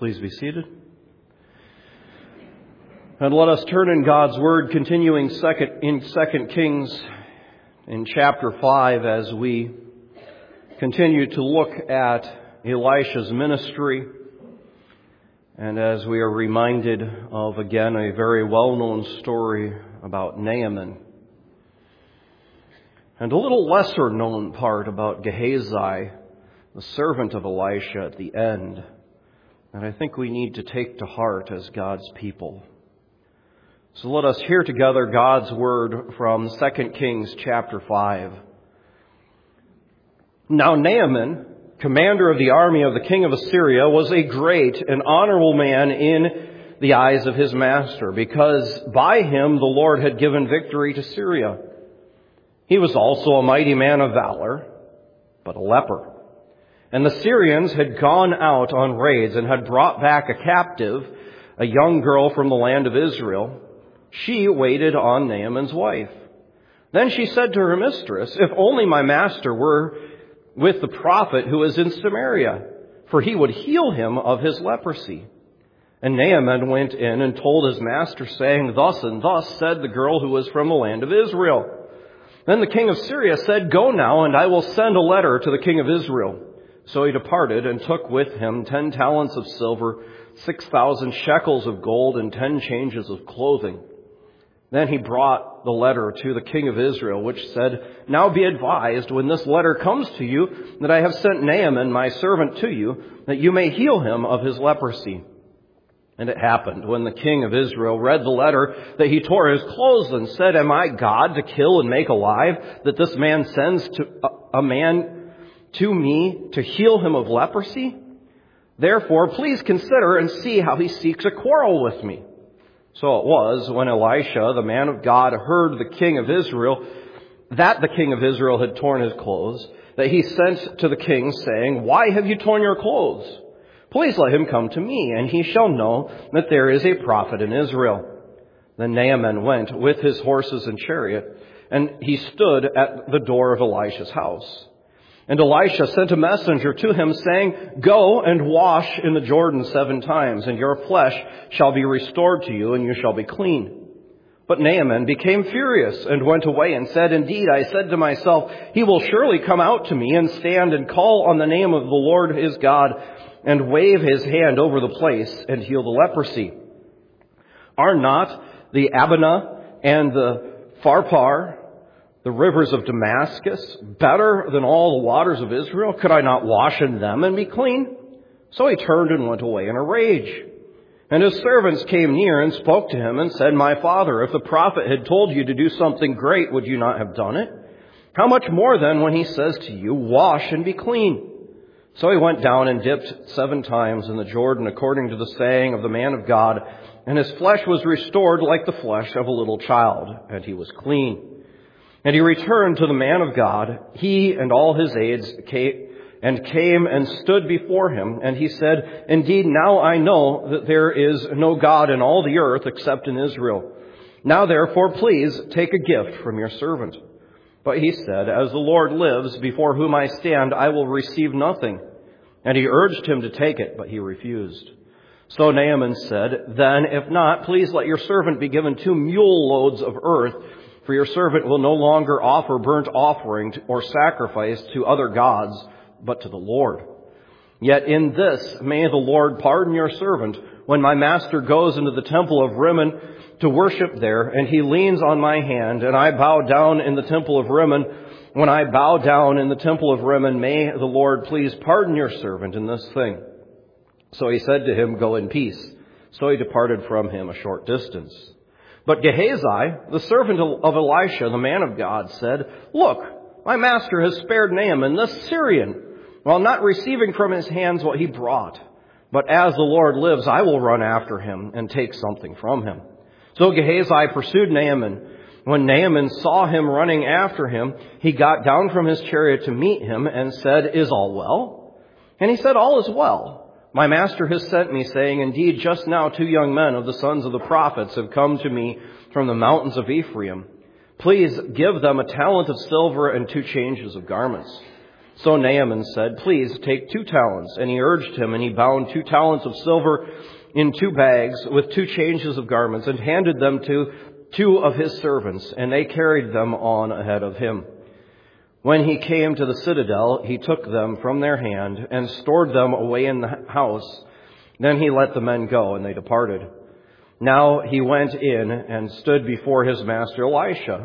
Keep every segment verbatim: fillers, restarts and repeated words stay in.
Please be seated. And let us turn in God's Word, continuing second, in Second Kings in chapter five, as we continue to look at Elisha's ministry, and as we are reminded of, again, a very well-known story about Naaman, and a little lesser-known part about Gehazi, the servant of Elisha, at the end, that I think we need to take to heart as God's people. So let us hear together God's Word from Second Kings chapter five. Now Naaman, commander of the army of the king of Assyria, was a great and honorable man in the eyes of his master, because by him the Lord had given victory to Syria. He was also a mighty man of valor, but a leper. And the Syrians had gone out on raids and had brought back a captive, a young girl from the land of Israel. She waited on Naaman's wife. Then she said to her mistress, "If only my master were with the prophet who is in Samaria, for he would heal him of his leprosy." And Naaman went in and told his master, saying, "Thus and thus said the girl who was from the land of Israel." Then the king of Syria said, "Go now, and I will send a letter to the king of Israel." So he departed and took with him ten talents of silver, six thousand shekels of gold, and ten changes of clothing. Then he brought the letter to the king of Israel, which said, "Now be advised, when this letter comes to you, that I have sent Naaman, my servant, to you, that you may heal him of his leprosy." And it happened, when the king of Israel read the letter, that he tore his clothes and said, "Am I God to kill and make alive, that this man sends to a, a man to me to heal him of leprosy? Therefore, please consider and see how he seeks a quarrel with me." So it was, when Elisha, the man of God, heard the king of Israel, that the king of Israel had torn his clothes, that he sent to the king, saying, "Why have you torn your clothes? Please let him come to me, and he shall know that there is a prophet in Israel." Then Naaman went with his horses and chariot, and he stood at the door of Elisha's house. And Elisha sent a messenger to him, saying, "Go and wash in the Jordan seven times, and your flesh shall be restored to you, and you shall be clean." But Naaman became furious and went away and said, "Indeed, I said to myself, he will surely come out to me and stand and call on the name of the Lord his God and wave his hand over the place and heal the leprosy. Are not the Abana and the Pharpar, the rivers of Damascus, better than all the waters of Israel? Could I not wash in them and be clean?" So he turned and went away in a rage. And his servants came near and spoke to him and said, "My father, if the prophet had told you to do something great, would you not have done it? How much more then when he says to you, 'Wash and be clean'?" So he went down and dipped seven times in the Jordan, according to the saying of the man of God, and his flesh was restored like the flesh of a little child, and he was clean. And he returned to the man of God, he and all his aides, came, and came and stood before him. And he said, "Indeed, now I know that there is no God in all the earth except in Israel. Now therefore, please take a gift from your servant." But he said, "As the Lord lives, before whom I stand, I will receive nothing." And he urged him to take it, but he refused. So Naaman said, "Then, if not, please let your servant be given two mule loads of earth, for your servant will no longer offer burnt offering or sacrifice to other gods, but to the Lord. Yet in this may the Lord pardon your servant, when my master goes into the temple of Rimmon to worship there, and he leans on my hand, and I bow down in the temple of Rimmon. When I bow down in the temple of Rimmon, may the Lord please pardon your servant in this thing." So he said to him, "Go in peace." So he departed from him a short distance. But Gehazi, the servant of Elisha, the man of God, said, "Look, my master has spared Naaman, the Syrian, while not receiving from his hands what he brought. But as the Lord lives, I will run after him and take something from him." So Gehazi pursued Naaman. When Naaman saw him running after him, he got down from his chariot to meet him and said, "Is all well?" And he said, "All is well. My master has sent me, saying, indeed, just now two young men of the sons of the prophets have come to me from the mountains of Ephraim. Please give them a talent of silver and two changes of garments." So Naaman said, "Please take two talents." And he urged him, and he bound two talents of silver in two bags with two changes of garments and handed them to two of his servants, and they carried them on ahead of him. When he came to the citadel, he took them from their hand and stored them away in the house. Then he let the men go, and they departed. Now he went in and stood before his master. Elisha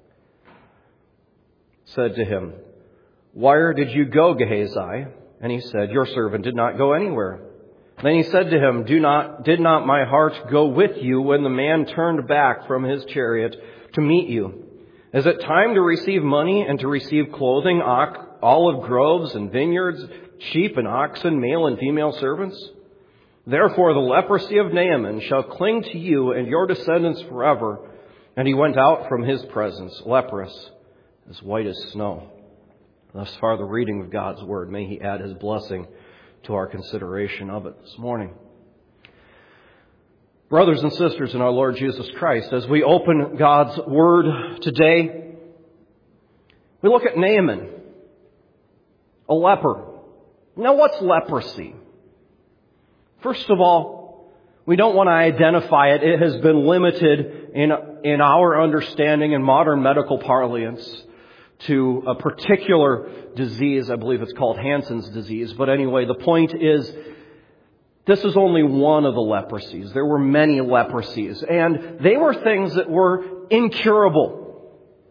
said to him, "Where did you go, Gehazi?" And he said, "Your servant did not go anywhere." Then he said to him, Do not, did not my heart go with you when the man turned back from his chariot to meet you? Is it time to receive money and to receive clothing, olive groves and vineyards, sheep and oxen, male and female servants? Therefore the leprosy of Naaman shall cling to you and your descendants forever. And he went out from his presence, leprous, as white as snow. Thus far the reading of God's word. May he add his blessing to our consideration of it this morning. Brothers and sisters in our Lord Jesus Christ, as we open God's word today, we look at Naaman, a leper. Now, what's leprosy? First of all, we don't want to identify it. It has been limited in, in our understanding in modern medical parlance to a particular disease. I believe it's called Hansen's disease. But anyway, the point is, this is only one of the leprosies. There were many leprosies, and they were things that were incurable.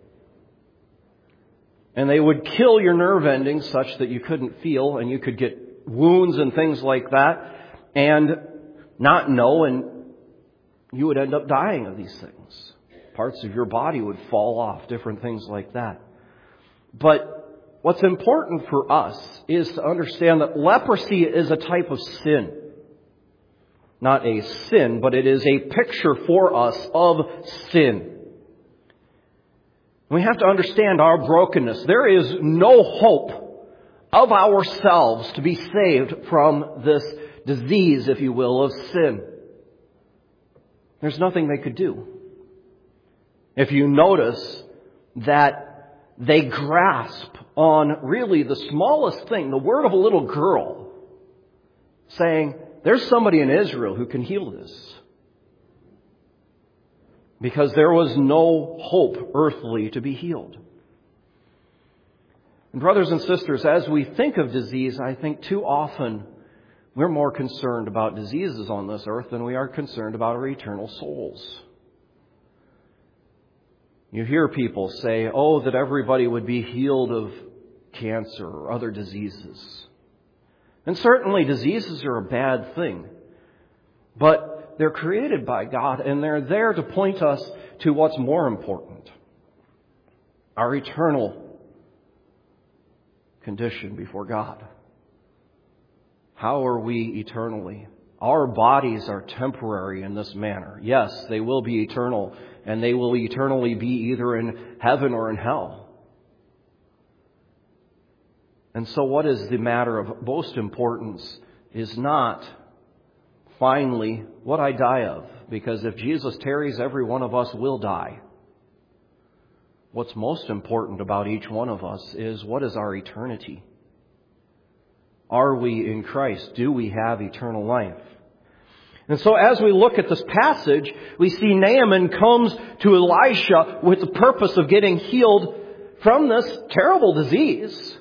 And they would kill your nerve endings such that you couldn't feel, and you could get wounds and things like that, and not know, and you would end up dying of these things. Parts of your body would fall off, different things like that. But what's important for us is to understand that leprosy is a type of sin. Not a sin, but it is a picture for us of sin. We have to understand our brokenness. There is no hope of ourselves to be saved from this disease, if you will, of sin. There's nothing they could do. If you notice that they grasp on really the smallest thing, the word of a little girl, saying, there's somebody in Israel who can heal this. Because there was no hope earthly to be healed. And brothers and sisters, as we think of disease, I think too often we're more concerned about diseases on this earth than we are concerned about our eternal souls. You hear people say, oh, that everybody would be healed of cancer or other diseases. And certainly diseases are a bad thing. But they're created by God, and they're there to point us to what's more important. Our eternal condition before God. How are we eternally? Our bodies are temporary in this manner. Yes, they will be eternal, and they will eternally be either in heaven or in hell. And so what is the matter of most importance is not finally what I die of, because if Jesus tarries, every one of us will die. What's most important about each one of us is, what is our eternity? Are we in Christ? Do we have eternal life? And so as we look at this passage, we see Naaman comes to Elisha with the purpose of getting healed from this terrible disease.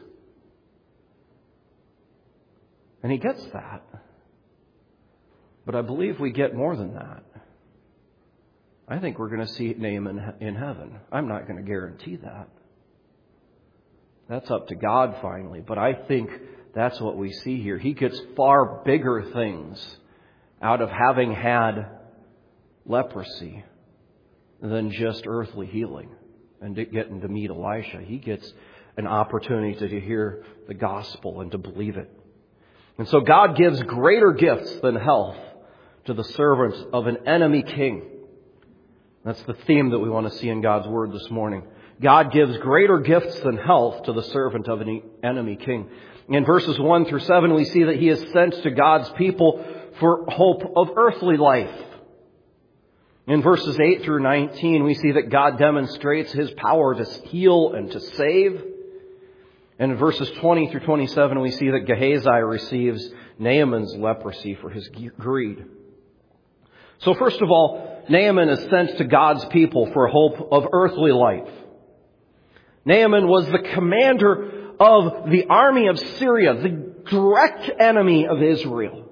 And he gets that. But I believe we get more than that. I think we're going to see Naaman in heaven. I'm not going to guarantee that. That's up to God finally. But I think that's what we see here. He gets far bigger things out of having had leprosy than just earthly healing and getting to meet Elisha. He gets an opportunity to hear the gospel and to believe it. And so God gives greater gifts than health to the servants of an enemy king. That's the theme that we want to see in God's word this morning. God gives greater gifts than health to the servant of an enemy king. In verses one through seven, we see that he is sent to God's people for hope of earthly life. In verses eight through nineteen, we see that God demonstrates his power to heal and to save. And in verses twenty through twenty-seven, we see that Gehazi receives Naaman's leprosy for his greed. So first of all, Naaman is sent to God's people for a hope of earthly life. Naaman was the commander of the army of Syria, the direct enemy of Israel.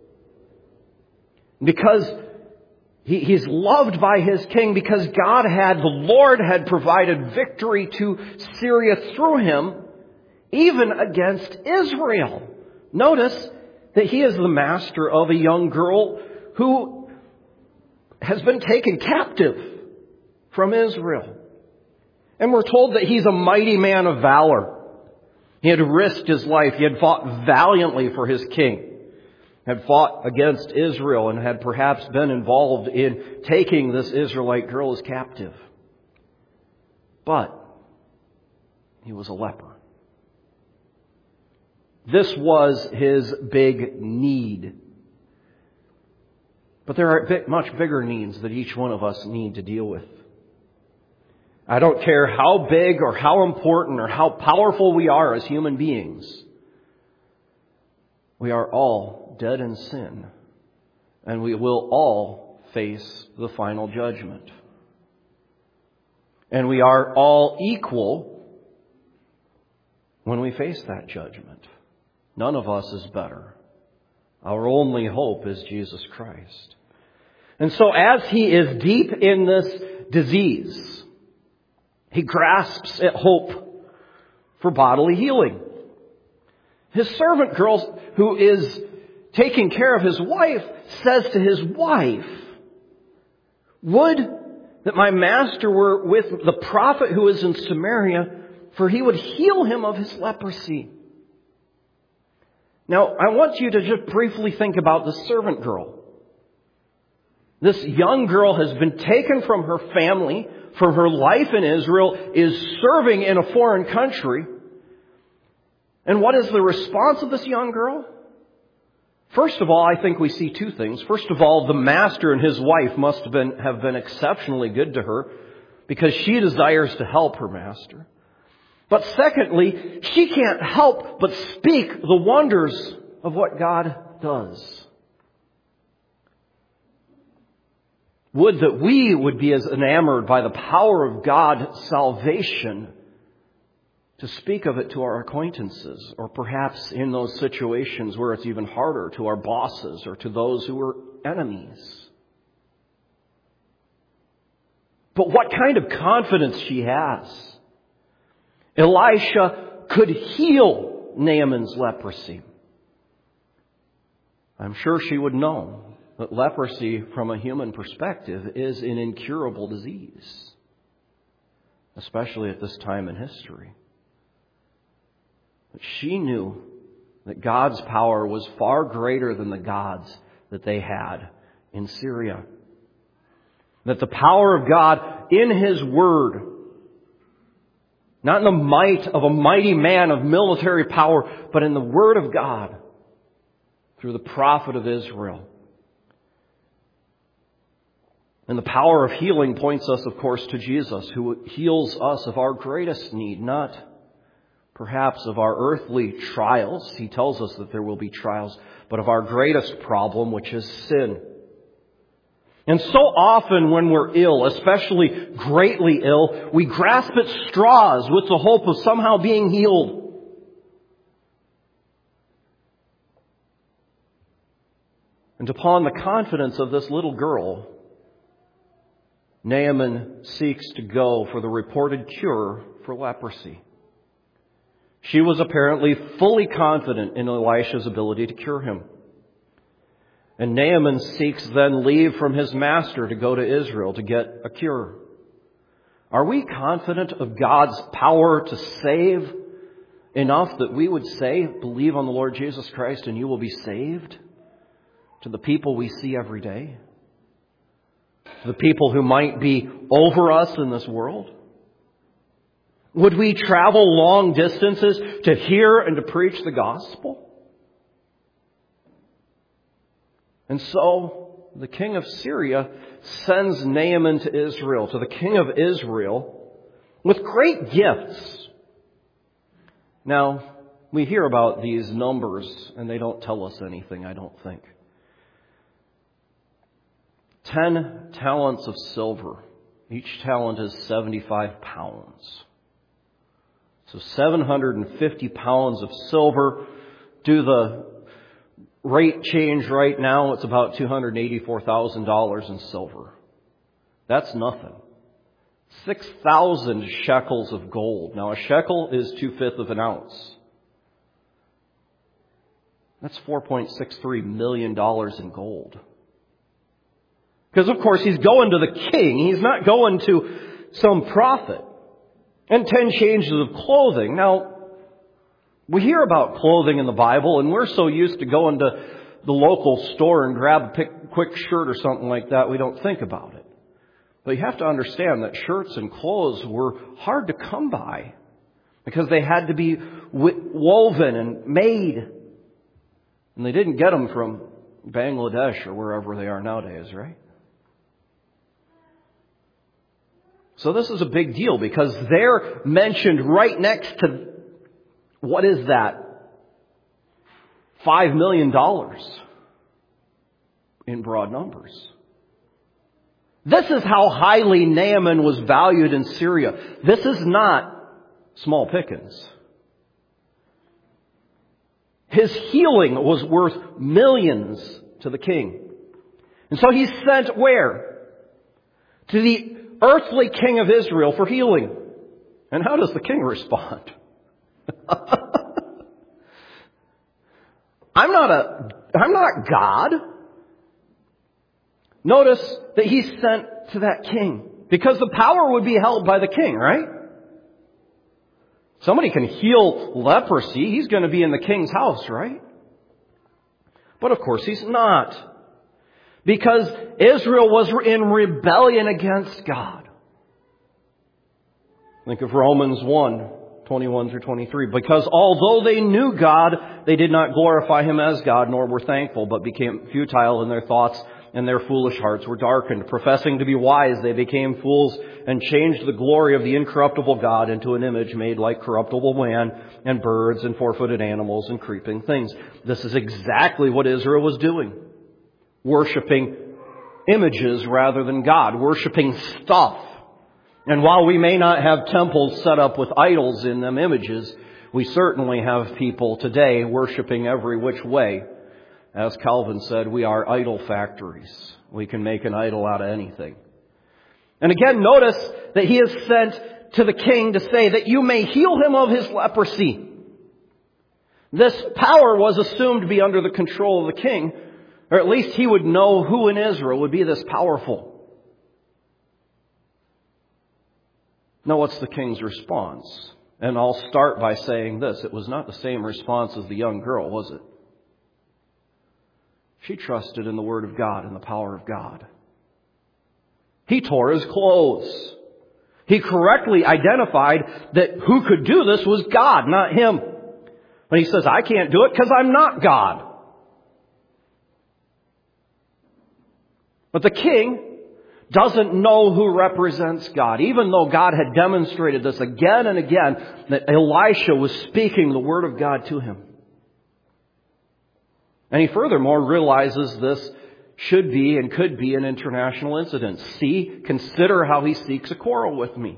Because he, he's loved by his king, because God had, the Lord had provided victory to Syria through him, even against Israel. Notice that he is the master of a young girl who has been taken captive from Israel. And we're told that he's a mighty man of valor. He had risked his life. He had fought valiantly for his king, had fought against Israel, and had perhaps been involved in taking this Israelite girl as captive. But he was a leper. This was his big need. But there are much bigger needs that each one of us need to deal with. I don't care how big or how important or how powerful we are as human beings. We are all dead in sin, and we will all face the final judgment. And we are all equal when we face that judgment. None of us is better. Our only hope is Jesus Christ. And so as he is deep in this disease, he grasps at hope for bodily healing. His servant girl, who is taking care of his wife, says to his wife, "Would that my master were with the prophet who is in Samaria, for he would heal him of his leprosy." Now, I want you to just briefly think about the servant girl. This young girl has been taken from her family, from her life in Israel, is serving in a foreign country. And what is the response of this young girl? First of all, I think we see two things. First of all, the master and his wife must have been, have been exceptionally good to her, because she desires to help her master. But secondly, she can't help but speak the wonders of what God does. Would that we would be as enamored by the power of God's salvation to speak of it to our acquaintances, or perhaps in those situations where it's even harder, to our bosses or to those who are enemies. But what kind of confidence she has. Elisha could heal Naaman's leprosy. I'm sure she would know that leprosy, from a human perspective, is an incurable disease, especially at this time in history. But she knew that God's power was far greater than the gods that they had in Syria. That the power of God in His Word, not in the might of a mighty man of military power, but in the Word of God through the prophet of Israel. And the power of healing points us, of course, to Jesus, who heals us of our greatest need, not perhaps of our earthly trials. He tells us that there will be trials, but of our greatest problem, which is sin. And so often when we're ill, especially greatly ill, we grasp at straws with the hope of somehow being healed. And upon the confidence of this little girl, Naaman seeks to go for the reported cure for leprosy. She was apparently fully confident in Elisha's ability to cure him. And Naaman seeks then leave from his master to go to Israel to get a cure. Are we confident of God's power to save enough that we would say, believe on the Lord Jesus Christ and you will be saved? To the people we see every day? To the people who might be over us in this world? Would we travel long distances to hear and to preach the gospel? And so the king of Syria sends Naaman to Israel, to the king of Israel, with great gifts. Now, we hear about these numbers, and they don't tell us anything, I don't think. Ten talents of silver. Each talent is seventy-five pounds. So seven hundred fifty pounds of silver. Do the rate change right now, it's about two hundred eighty-four thousand dollars in silver. That's nothing. six thousand shekels of gold. Now a shekel is two-fifths of an ounce. That's four point six three million dollars in gold. Because of course he's going to the king. He's not going to some prophet. And ten changes of clothing. Now, we hear about clothing in the Bible, and we're so used to going to the local store and grab a quick shirt or something like that, we don't think about it. But you have to understand that shirts and clothes were hard to come by because they had to be woven and made. And they didn't get them from Bangladesh or wherever they are nowadays, right? So this is a big deal because they're mentioned right next to, what is that? Five million dollars in broad numbers. This is how highly Naaman was valued in Syria. This is not small pickings. His healing was worth millions to the king. And so he's sent where? To the earthly king of Israel for healing. And how does the king respond? I'm not a, I'm not God. Notice that he's sent to that king. Because the power would be held by the king, right? Somebody can heal leprosy. He's going to be in the king's house, right? But of course he's not. Because Israel was in rebellion against God. Think of Romans one, twenty-one through twenty-three. Because although they knew God, they did not glorify Him as God, nor were thankful, but became futile in their thoughts, and their foolish hearts were darkened. Professing to be wise, they became fools and changed the glory of the incorruptible God into an image made like corruptible man and birds and four-footed animals and creeping things. This is exactly what Israel was doing. Worshipping images rather than God. Worshipping stuff. And while we may not have temples set up with idols in them images, we certainly have people today worshipping every which way. As Calvin said, we are idol factories. We can make an idol out of anything. And again, notice that he is sent to the king to say that you may heal him of his leprosy. This power was assumed to be under the control of the king, or at least he would know who in Israel would be this powerful. Now, what's the king's response? And I'll start by saying this. It was not the same response as the young girl, was it? She trusted in the Word of God and the power of God. He tore his clothes. He correctly identified that who could do this was God, not him. But he says, I can't do it because I'm not God. But the king doesn't know who represents God, even though God had demonstrated this again and again, that Elisha was speaking the Word of God to him. And he furthermore realizes this should be and could be an international incident. See, consider how he seeks a quarrel with me.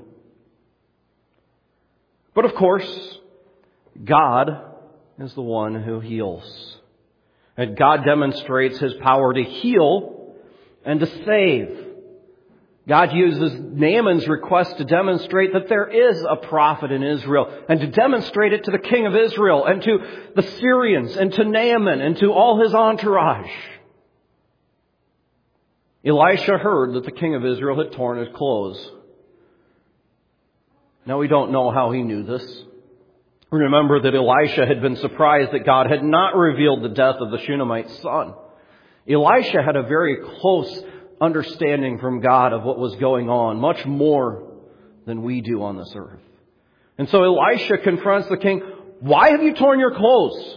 But of course, God is the one who heals. And God demonstrates His power to heal and to save. God uses Naaman's request to demonstrate that there is a prophet in Israel, and to demonstrate it to the king of Israel and to the Syrians and to Naaman and to all his entourage. Elisha heard that the king of Israel had torn his clothes. Now we don't know how he knew this. Remember that Elisha had been surprised that God had not revealed the death of the Shunammite's son. Elisha had a very close understanding from God of what was going on, much more than we do on this earth. And so Elisha confronts the king, why have you torn your clothes?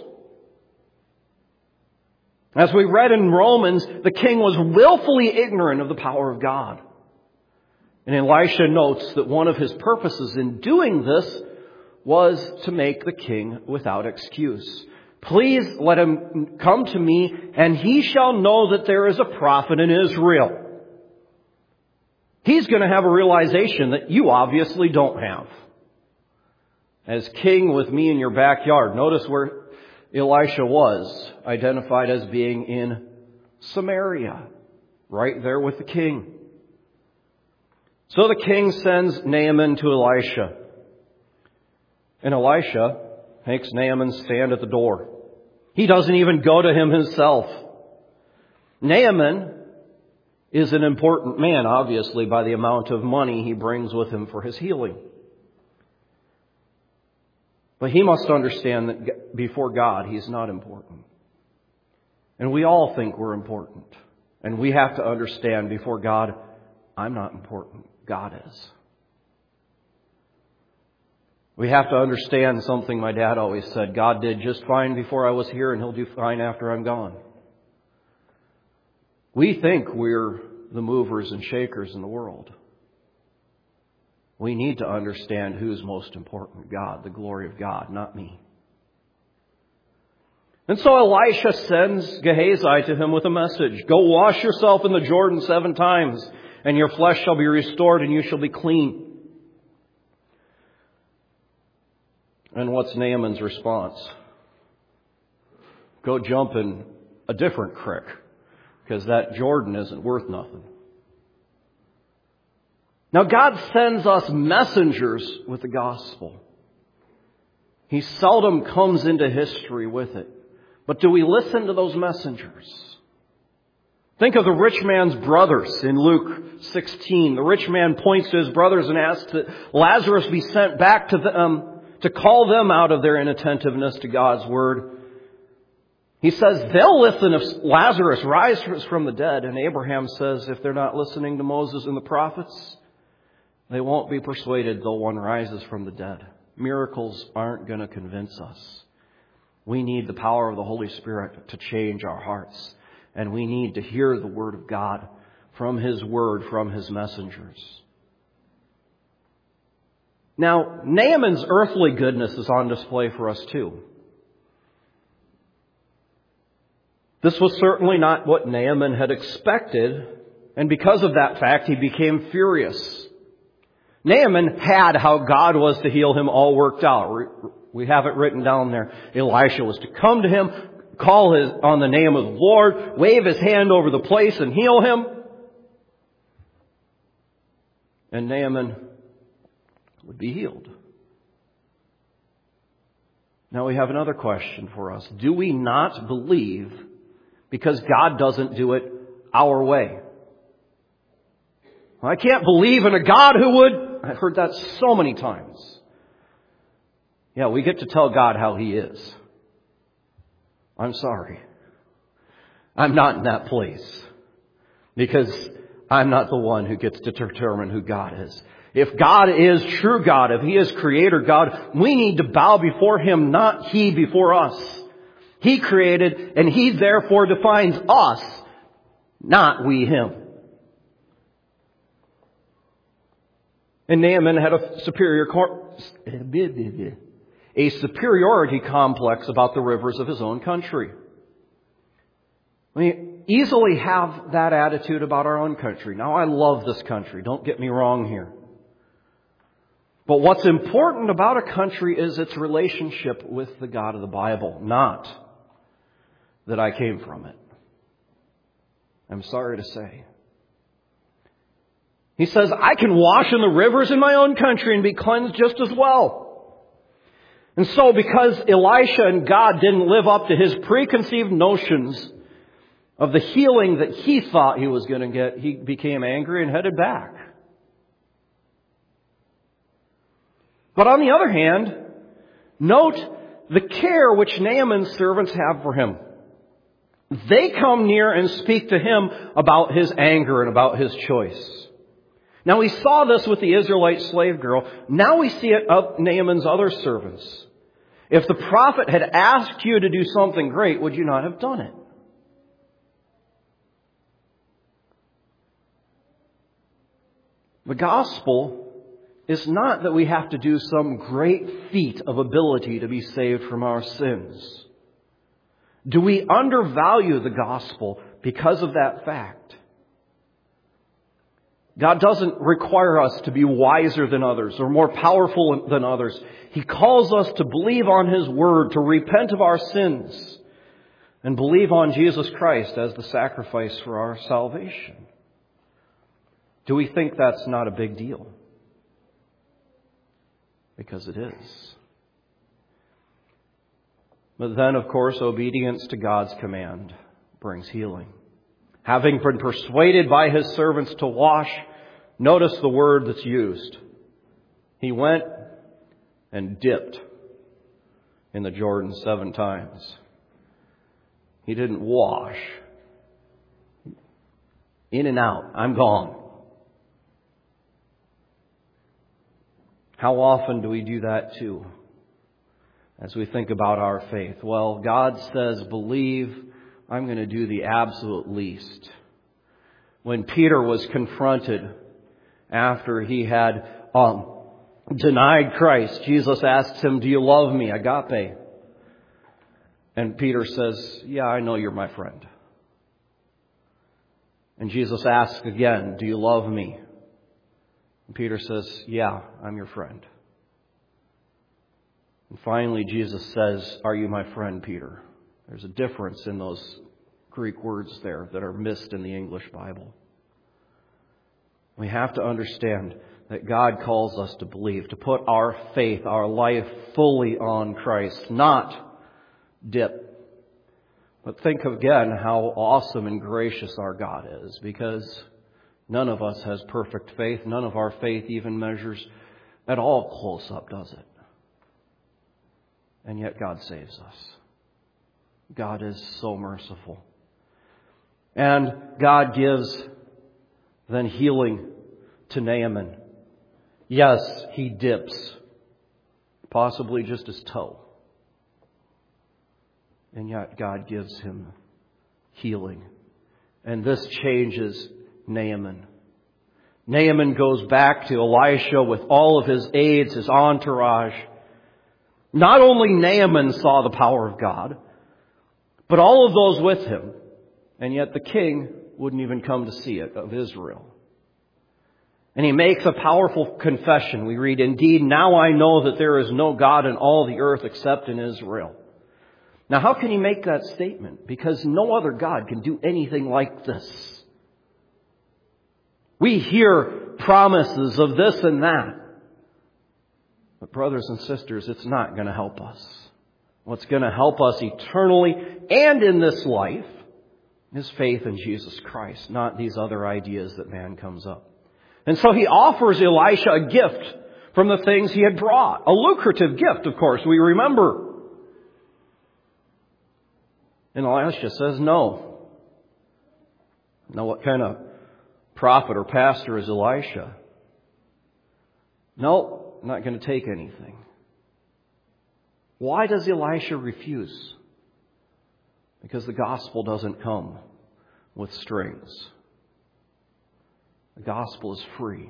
As we read in Romans, the king was willfully ignorant of the power of God. And Elisha notes that one of his purposes in doing this was to make the king without excuse. Please let him come to me, and he shall know that there is a prophet in Israel. He's going to have a realization that you obviously don't have. As king with me in your backyard. Notice where Elisha was, identified as being in Samaria. Right there with the king. So the king sends Naaman to Elisha. And Elisha makes Naaman stand at the door. He doesn't even go to him himself. Naaman is an important man, obviously, by the amount of money he brings with him for his healing. But he must understand that before God, he's not important. And we all think we're important. And we have to understand before God, I'm not important. God is. We have to understand something my dad always said. God did just fine before I was here, and He'll do fine after I'm gone. We think we're the movers and shakers in the world. We need to understand who's most important. God, the glory of God, not me. And so Elisha sends Gehazi to him with a message. Go wash yourself in the Jordan seven times, and your flesh shall be restored, and you shall be clean. And what's Naaman's response? Go jump in a different creek, because that Jordan isn't worth nothing. Now God sends us messengers with the gospel. He seldom comes into history with it. But do we listen to those messengers? Think of the rich man's brothers in Luke sixteen. The rich man points to his brothers and asks that Lazarus be sent back to them to call them out of their inattentiveness to God's word. He says they'll listen if Lazarus rises from the dead. And Abraham says if they're not listening to Moses and the prophets, they won't be persuaded though one rises from the dead. Miracles aren't going to convince us. We need the power of the Holy Spirit to change our hearts. And we need to hear the Word of God from His Word, from His messengers. Now, Naaman's earthly goodness is on display for us too. This was certainly not what Naaman had expected. And because of that fact, he became furious. Naaman had how God was to heal him all worked out. We have it written down there. Elisha was to come to him, call his, on the name of the Lord, wave his hand over the place and heal him. And Naaman would be healed. Now we have another question for us. Do we not believe because God doesn't do it our way? I can't believe in a God who would... I've heard that so many times. Yeah, we get to tell God how He is. I'm sorry. I'm not in that place. Because I'm not the one who gets to determine who God is. If God is true God, if He is Creator God, we need to bow before Him, not He before us. He created, and He therefore defines us, not we Him. And Naaman had a superior, a superiority complex about the rivers of his own country. We easily have that attitude about our own country. Now, I love this country. Don't get me wrong here. But what's important about a country is its relationship with the God of the Bible, not that I came from it. I'm sorry to say. He says, I can wash in the rivers in my own country and be cleansed just as well. And so because Elisha and God didn't live up to his preconceived notions of the healing that he thought he was going to get, he became angry and headed back. But on the other hand, note the care which Naaman's servants have for him. They come near and speak to him about his anger and about his choice. Now we saw this with the Israelite slave girl. Now we see it of Naaman's other servants. If the prophet had asked you to do something great, would you not have done it? The gospel is not that we have to do some great feat of ability to be saved from our sins. Do we undervalue the gospel because of that fact? God doesn't require us to be wiser than others or more powerful than others. He calls us to believe on His Word, to repent of our sins, and believe on Jesus Christ as the sacrifice for our salvation. Do we think that's not a big deal? Because it is. But then, of course, obedience to God's command brings healing. Having been persuaded by His servants to wash, notice the word that's used. He went and dipped in the Jordan seven times. He didn't wash. In and out. I'm gone. How often do we do that too? As we think about our faith. Well, God says, believe. I'm going to do the absolute least. When Peter was confronted after he had um, denied Christ, Jesus asked him, do you love me? Agape. And Peter says, yeah, I know you're my friend. And Jesus asks again, do you love me? And Peter says, yeah, I'm your friend. And finally, Jesus says, are you my friend, Peter? There's a difference in those Greek words there that are missed in the English Bible. We have to understand that God calls us to believe, to put our faith, our life fully on Christ, not dip. But think again how awesome and gracious our God is, because none of us has perfect faith. None of our faith even measures at all close up, does it? And yet God saves us. God is so merciful. And God gives then healing to Naaman. Yes, he dips, possibly just his toe. And yet God gives him healing. And this changes Naaman. Naaman goes back to Elisha with all of his aides, his entourage. Not only Naaman saw the power of God, but all of those with him. And yet the king wouldn't even come to see it of Israel. And he makes a powerful confession. We read, indeed, now I know that there is no God in all the earth except in Israel. Now, how can he make that statement? Because no other God can do anything like this. We hear promises of this and that. But brothers and sisters, it's not going to help us. What's going to help us eternally and in this life is faith in Jesus Christ, not these other ideas that man comes up. And so he offers Elisha a gift from the things he had brought. A lucrative gift, of course, we remember. And Elisha says no. Now, what kind of prophet or pastor is Elisha? No, I'm not going to take anything. Why does Elisha refuse? Because the gospel doesn't come with strings. The gospel is free.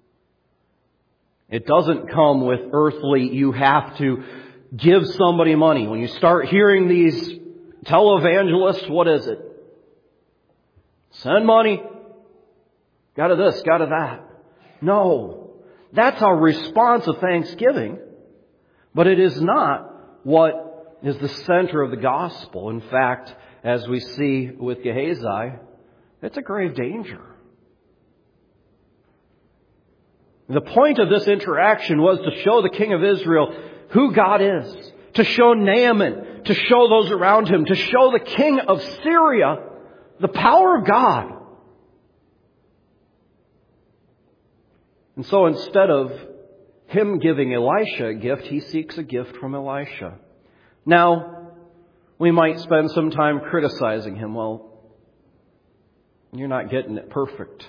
It doesn't come with earthly, you have to give somebody money. When you start hearing these televangelists, what is it? Send money. Got to this, got to that. No. That's our response of thanksgiving. But it is not what is the center of the gospel. In fact, as we see with Gehazi, it's a grave danger. The point of this interaction was to show the king of Israel who God is, to show Naaman, to show those around him, to show the king of Syria the power of God. And so instead of him giving Elisha a gift, he seeks a gift from Elisha. Now, we might spend some time criticizing him. Well, you're not getting it perfect.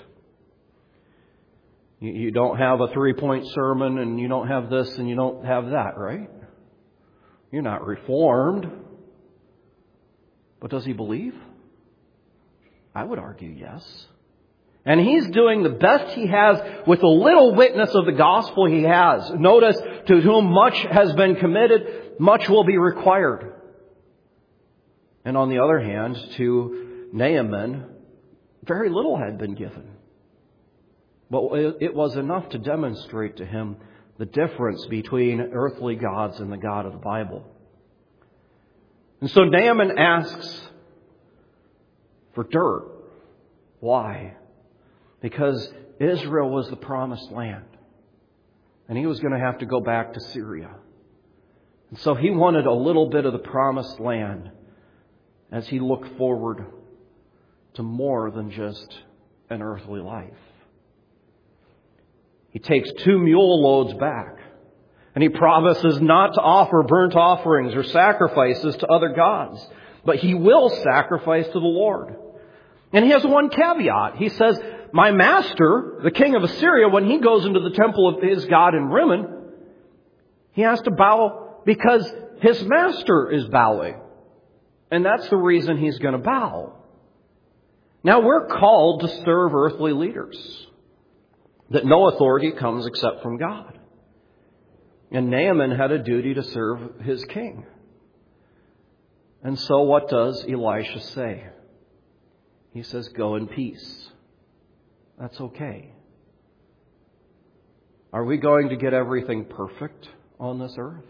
You, you don't have a three-point sermon, and you don't have this, and you don't have that, right? You're not reformed. But does he believe? I would argue yes. And he's doing the best he has with the little witness of the gospel he has. Notice, to whom much has been committed, much will be required. And on the other hand, to Naaman, very little had been given. But it was enough to demonstrate to him the difference between earthly gods and the God of the Bible. And so Naaman asks for dirt. Why? Because Israel was the promised land. And he was going to have to go back to Syria. And so he wanted a little bit of the promised land as he looked forward to more than just an earthly life. He takes two mule loads back. And he promises not to offer burnt offerings or sacrifices to other gods. But he will sacrifice to the Lord. And he has one caveat. He says, my master, the king of Assyria, when he goes into the temple of his god in Rimmon, he has to bow because his master is bowing. And that's the reason he's going to bow. Now we're called to serve earthly leaders. That no authority comes except from God. And Naaman had a duty to serve his king. And so what does Elisha say? He says, go in peace. That's okay. Are we going to get everything perfect on this earth?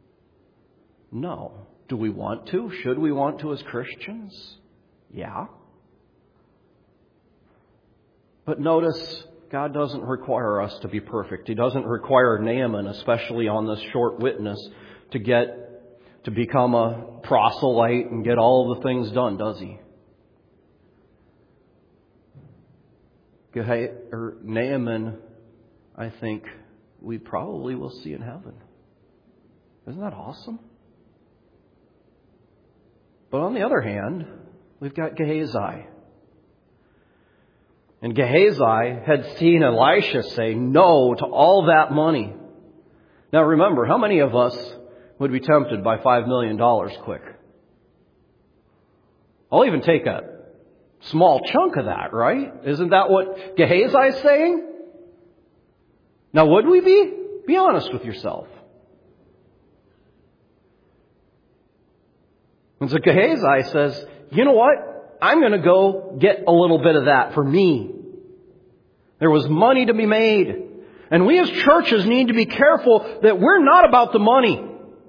No. Do we want to? Should we want to as Christians? Yeah. But notice, God doesn't require us to be perfect. He doesn't require Naaman, especially on this short witness, to get to become a proselyte and get all the things done, does he? Or Naaman, I think we probably will see in heaven. Isn't that awesome? But on the other hand, we've got Gehazi. And Gehazi had seen Elisha say no to all that money. Now remember, how many of us would be tempted by five million dollars quick? I'll even take a small chunk of that, right? Isn't that what Gehazi is saying? Now would we be? Be honest with yourself. And so Gehazi says, you know what? I'm going to go get a little bit of that for me. There was money to be made. And we as churches need to be careful that we're not about the money.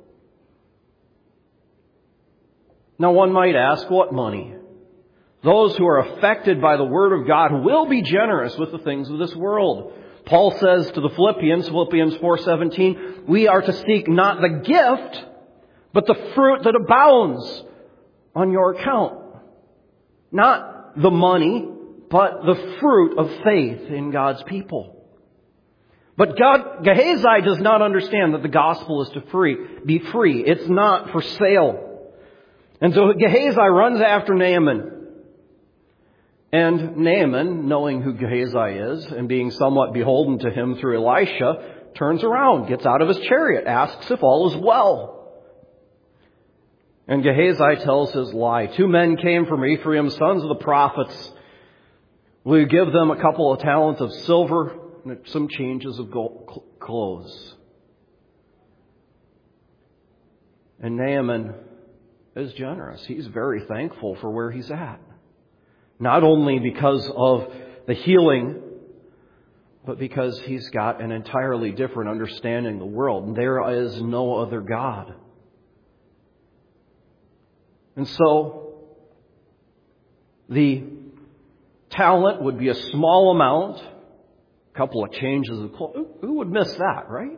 Now one might ask, what money? Those who are affected by the Word of God will be generous with the things of this world. Paul says to the Philippians, Philippians four seventeen, we are to seek not the gift, but the fruit that abounds on your account. Not the money, but the fruit of faith in God's people. But God, Gehazi does not understand that the gospel is to free, be free. It's not for sale. And so Gehazi runs after Naaman. And Naaman, knowing who Gehazi is and being somewhat beholden to him through Elisha, turns around, gets out of his chariot, asks if all is well. And Gehazi tells his lie. Two men came from Ephraim, sons of the prophets. Will you give them a couple of talents of silver and some changes of gold, clothes? And Naaman is generous. He's very thankful for where he's at. Not only because of the healing, but because he's got an entirely different understanding of the world. There is no other God. And so, the talent would be a small amount, a couple of changes of clothes. Who would miss that, right?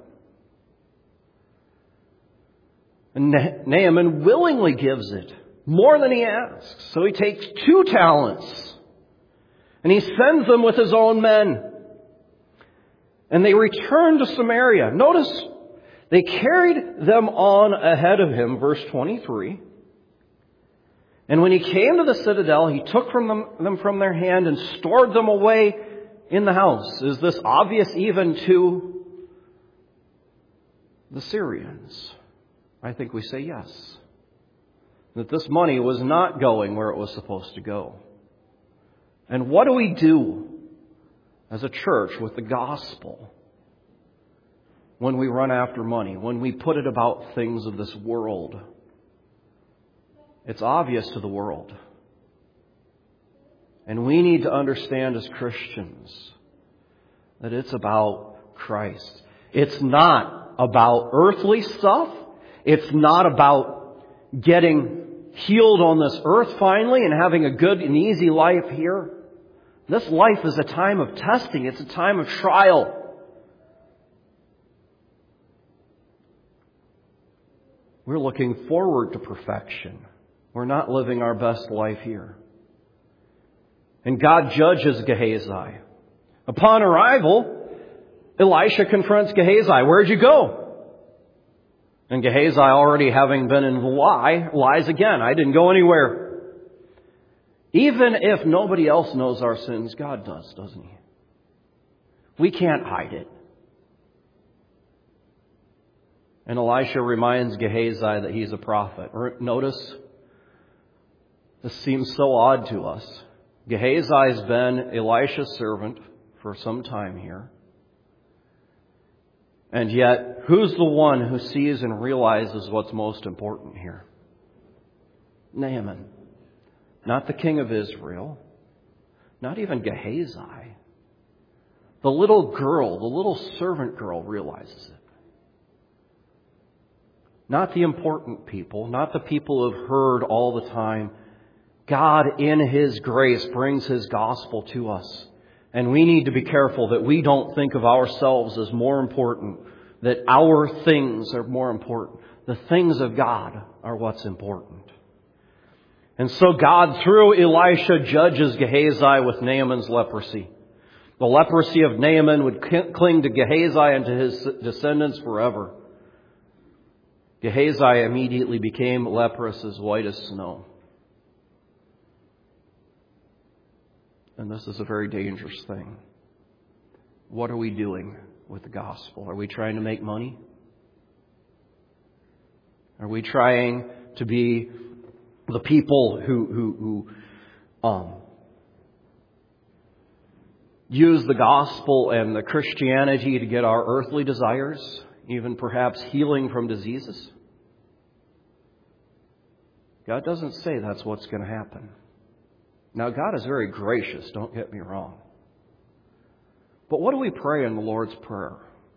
And Naaman willingly gives it, more than he asks. So he takes two talents, and he sends them with his own men. And they return to Samaria. Notice, they carried them on ahead of him, verse twenty-three. And when he came to the citadel, he took from them, them from their hand and stored them away in the house. Is this obvious even to the Syrians? I think we say yes. That this money was not going where it was supposed to go. And what do we do as a church with the gospel when we run after money, when we put it about things of this world. It's obvious to the world. And we need to understand as Christians that it's about Christ. It's not about earthly stuff. It's not about getting healed on this earth finally and having a good and easy life here. This life is a time of testing. It's a time of trial. We're looking forward to perfection. We're not living our best life here. And God judges Gehazi. Upon arrival, Elisha confronts Gehazi. Where'd you go? And Gehazi, already having been in the lie, lies again. I didn't go anywhere. Even if nobody else knows our sins, God does, doesn't He? We can't hide it. And Elisha reminds Gehazi that he's a prophet. Notice, this seems so odd to us. Gehazi's been Elisha's servant for some time here. And yet, who's the one who sees and realizes what's most important here? Naaman. Not the king of Israel. Not even Gehazi. The little girl, the little servant girl realizes it. Not the important people, not the people who have heard all the time. God, in His grace, brings His gospel to us. And we need to be careful that we don't think of ourselves as more important, that our things are more important. The things of God are what's important. And so God, through Elisha, judges Gehazi with Naaman's leprosy. The leprosy of Naaman would cling to Gehazi and to his descendants forever. Gehazi immediately became leprous as white as snow. And this is a very dangerous thing. What are we doing with the gospel? Are we trying to make money? Are we trying to be the people who who, who um, use the gospel and the Christianity to get our earthly desires, even perhaps healing from diseases? God doesn't say that's what's going to happen. Now, God is very gracious, don't get me wrong. But what do we pray in the Lord's Prayer?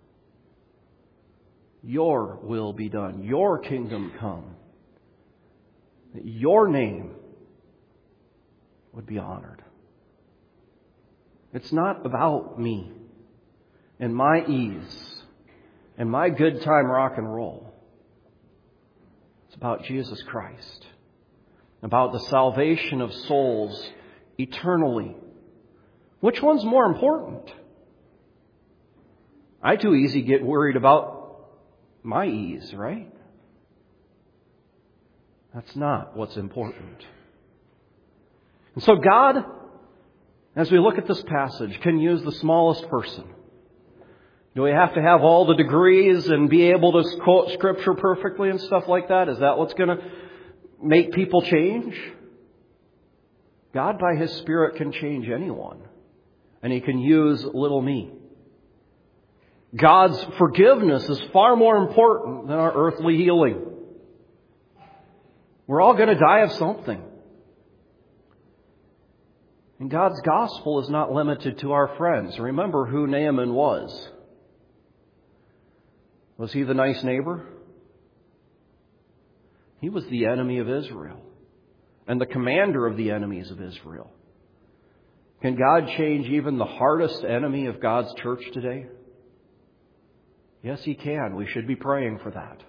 Your will be done. Your kingdom come. That your name would be honored. It's not about me and my ease and my good time rock and roll. It's about Jesus Christ. About the salvation of souls eternally. Which one's more important? I too easy get worried about my ease, right? That's not what's important. And so God, as we look at this passage, can use the smallest person. Do we have to have all the degrees and be able to quote Scripture perfectly and stuff like that? Is that what's going to make people change? God, by His Spirit, can change anyone. And He can use little me. God's forgiveness is far more important than our earthly healing. We're all going to die of something. And God's gospel is not limited to our friends. Remember who Naaman was. Was he the nice neighbor? He was the enemy of Israel and the commander of the enemies of Israel. Can God change even the hardest enemy of God's church today? Yes, He can. We should be praying for that.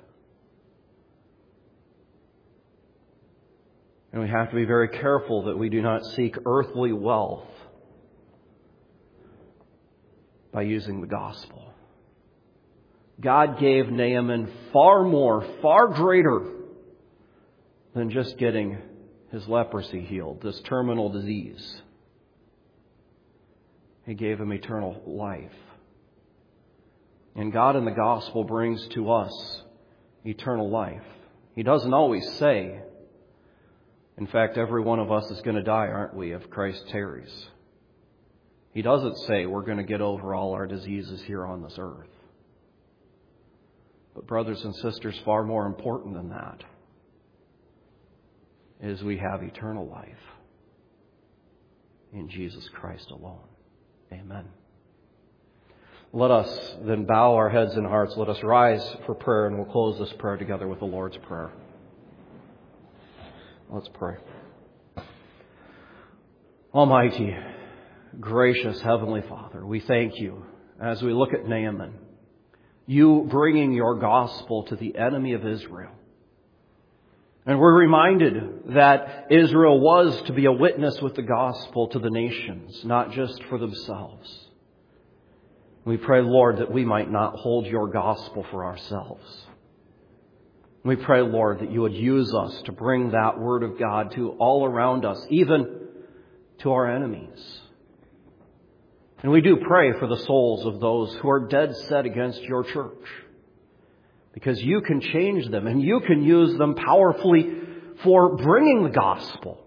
And we have to be very careful that we do not seek earthly wealth by using the gospel. God gave Naaman far more, far greater than just getting his leprosy healed, this terminal disease. He gave him eternal life. And God in the gospel brings to us eternal life. He doesn't always say. In fact, every one of us is going to die, aren't we, if Christ tarries? He doesn't say we're going to get over all our diseases here on this earth. But brothers and sisters, far more important than that is we have eternal life in Jesus Christ alone. Amen. Let us then bow our heads and hearts. Let us rise for prayer, and we'll close this prayer together with the Lord's Prayer. Let's pray. Almighty, gracious Heavenly Father, we thank you as we look at Naaman, you bringing your gospel to the enemy of Israel. And we're reminded that Israel was to be a witness with the gospel to the nations, not just for themselves. We pray, Lord, that we might not hold your gospel for ourselves. We pray, Lord, that you would use us to bring that word of God to all around us, even to our enemies. And we do pray for the souls of those who are dead set against your church, because you can change them and you can use them powerfully for bringing the gospel.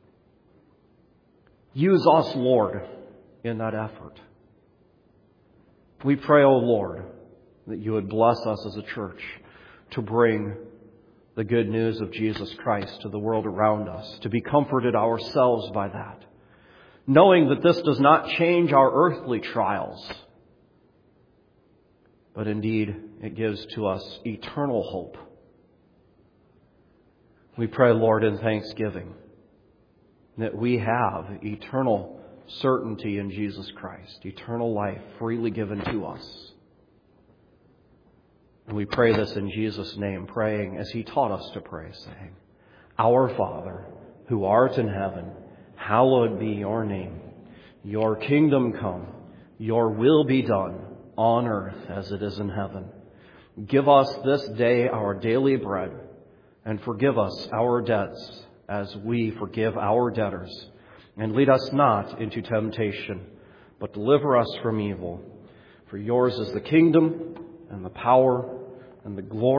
Use us, Lord, in that effort. We pray, O Lord, that you would bless us as a church to bring the good news of Jesus Christ to the world around us, to be comforted ourselves by that, knowing that this does not change our earthly trials, but indeed it gives to us eternal hope. We pray, Lord, in thanksgiving that we have eternal certainty in Jesus Christ, eternal life freely given to us. And we pray this in Jesus' name, praying as he taught us to pray, saying, Our Father, who art in heaven, hallowed be your name. Your kingdom come, your will be done on earth as it is in heaven. Give us this day our daily bread, and forgive us our debts as we forgive our debtors. And lead us not into temptation, but deliver us from evil. For yours is the kingdom and the power and the glory